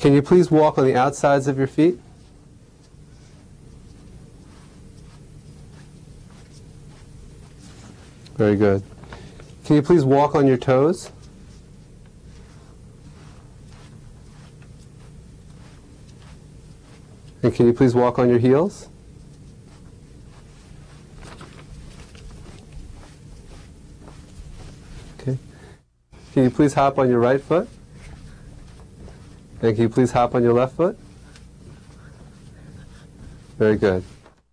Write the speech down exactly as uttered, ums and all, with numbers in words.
Can you please walk on the outsides of your feet? Very good. Can you please walk on your toes? And can you please walk on your heels? Okay. Can you please hop on your right foot? And can you please hop on your left foot? Very good.